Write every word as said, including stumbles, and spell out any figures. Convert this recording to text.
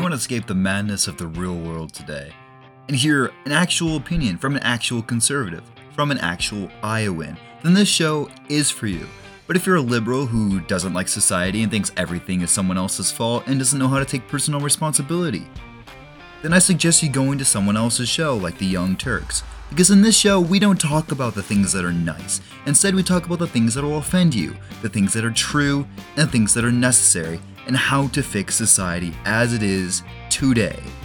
you want to escape the madness of the real world today and hear an actual opinion from an actual conservative, from an actual Iowan, then this show is for you. But if you're a liberal who doesn't like society and thinks everything is someone else's fault and doesn't know how to take personal responsibility, then I suggest you go into someone else's show like the Young Turks. Because in this show, we don't talk about the things that are nice. Instead, we talk about the things that will offend you, the things that are true, and the things that are necessary, and how to fix society as it is today.